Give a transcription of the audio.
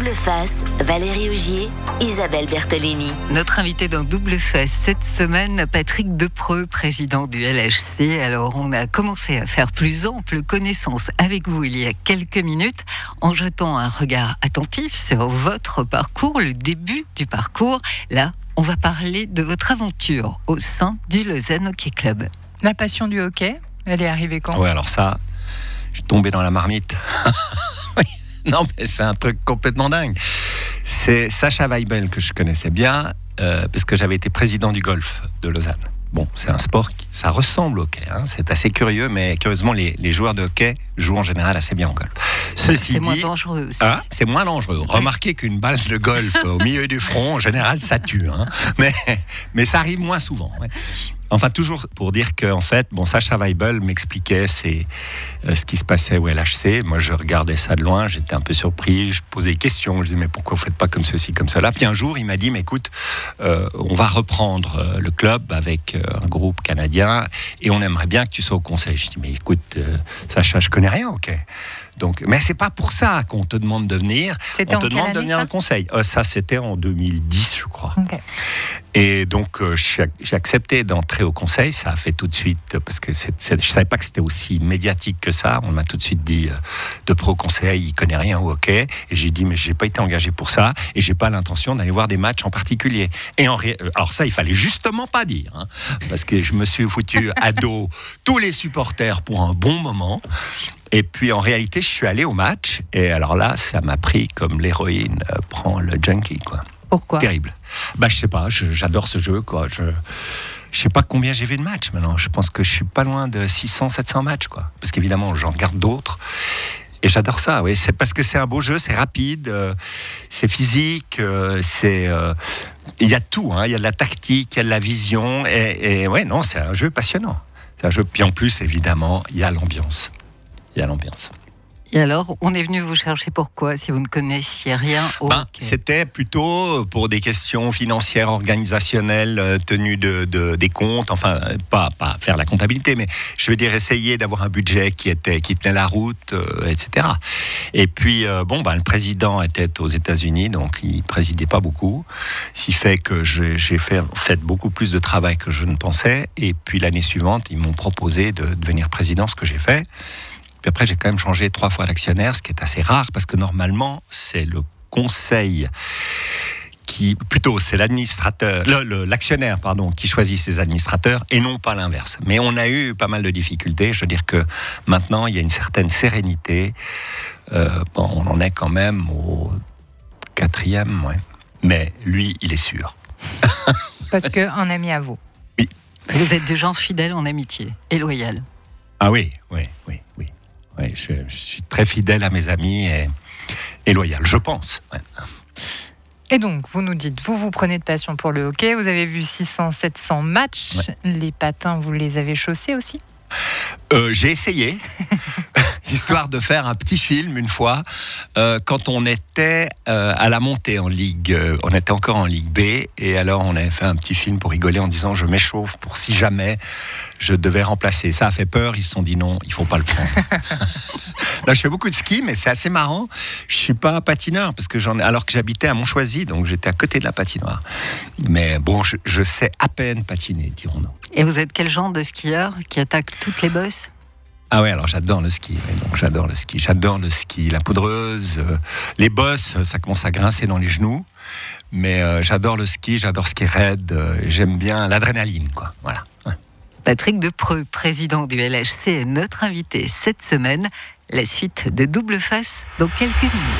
Double Face, Valérie Augier, Isabelle Bertolini. Notre invité dans Double Face cette semaine, Patrick Depreux, président du LHC. Alors, on a commencé à faire plus ample connaissance avec vous il y a quelques minutes en jetant un regard attentif sur votre parcours, le début du parcours. Là, on va parler de votre aventure au sein du Lausanne Hockey Club. La passion du hockey, elle est arrivée quand ? Ouais, alors ça, je suis tombé dans la marmite. Non, mais c'est un truc complètement dingue. C'est Sacha Weibel que je connaissais bien, parce que j'avais été président du golf de Lausanne. Bon, c'est un sport ça ressemble au hockey, hein, c'est assez curieux, mais curieusement, les joueurs de hockey jouent en général assez bien au golf. Ceci c'est dit, moins dangereux aussi. Hein, c'est moins dangereux. Remarquez qu'une balle de golf au milieu du front, en général, ça tue. Hein, mais ça arrive moins souvent. Ouais. Enfin, toujours pour dire que, en fait, Sacha Weibel m'expliquait ce qui se passait au LHC. Moi, je regardais ça de loin, j'étais un peu surpris, je posais des questions, je disais, mais pourquoi vous ne faites pas comme ceci, comme cela ? Puis un jour, il m'a dit, mais écoute, on va reprendre le club avec un groupe canadien et on aimerait bien que tu sois au conseil. Je dis, mais écoute, Sacha, je connais rien, ok. Donc, mais c'est pas pour ça qu'on te demande de venir. C'était on te demande de venir ça au conseil. Ça, c'était en 2010, je crois. Okay. Et donc, j'ai accepté d'entrer au conseil. Ça a fait tout de suite, parce que je savais pas que c'était aussi médiatique que ça. On m'a tout de suite dit, Depreux au conseil, il connaît rien au hockey. Et j'ai dit, mais j'ai pas été engagé pour ça, et j'ai pas l'intention d'aller voir des matchs en particulier. Et alors ça, il fallait justement pas dire, hein, parce que je me suis foutu à dos tous les supporters pour un bon moment. Et puis en réalité, je suis allé au match, et alors là, ça m'a pris comme l'héroïne prend le junkie, quoi. Pourquoi ? Terrible. Je sais pas, j'adore ce jeu, quoi. Je sais pas combien j'ai vu de matchs maintenant. Je pense que je suis pas loin de 600, 700 matchs, quoi. Parce qu'évidemment, j'en regarde d'autres. Et j'adore ça, oui. C'est parce que c'est un beau jeu, c'est rapide, c'est physique, il y a tout, hein. Il y a de la tactique, il y a de la vision. Et ouais, non, c'est un jeu passionnant. C'est un jeu. Puis en plus, évidemment, il y a l'ambiance. Et alors, on est venu vous chercher pourquoi, si vous ne connaissiez rien au hockey ? C'était plutôt pour des questions financières, organisationnelles, tenue des comptes, enfin, pas faire la comptabilité, mais je veux dire essayer d'avoir un budget qui tenait la route, etc. Et puis, le président était aux États-Unis, donc il présidait pas beaucoup, ce qui fait que j'ai fait beaucoup plus de travail que je ne pensais, et puis l'année suivante, ils m'ont proposé de devenir président, ce que j'ai fait. Puis après, j'ai quand même changé 3 fois d'actionnaire, ce qui est assez rare, parce que normalement, c'est le conseil c'est l'administrateur, l'actionnaire, qui choisit ses administrateurs, et non pas l'inverse. Mais on a eu pas mal de difficultés. Je veux dire que maintenant, il y a une certaine sérénité. On en est quand même au 4e, ouais. Mais lui, il est sûr. Parce qu'un ami à vous. Oui. Vous êtes des gens fidèles en amitié et loyaux. Ah oui. Oui, je suis très fidèle à mes amis et loyal, je pense. Ouais. Et donc, vous nous dites, vous prenez de passion pour le hockey, vous avez vu 600, 700 matchs, ouais. Les patins, vous les avez chaussés aussi ? J'ai essayé, histoire de faire un petit film une fois, quand on était à la montée en Ligue, on était encore en Ligue B, et alors on avait fait un petit film pour rigoler en disant je m'échauffe pour si jamais je devais remplacer. Ça a fait peur, ils se sont dit non, il ne faut pas le prendre. Là, je fais beaucoup de ski, mais c'est assez marrant. Je ne suis pas patineur, alors que j'habitais à Montchoisy, donc j'étais à côté de la patinoire. Mais bon, je sais à peine patiner, dirons-nous. Et vous êtes quel genre de skieur qui attaque toutes les bosses ? Ah ouais, alors j'adore le ski. Donc j'adore le ski, la poudreuse, les bosses, ça commence à grincer dans les genoux. Mais j'adore le ski, j'adore skier raide. J'aime bien l'adrénaline, quoi. Voilà. Ouais. Patrick Depreux, président du LHC, est notre invité cette semaine. La suite de Double Face dans quelques minutes.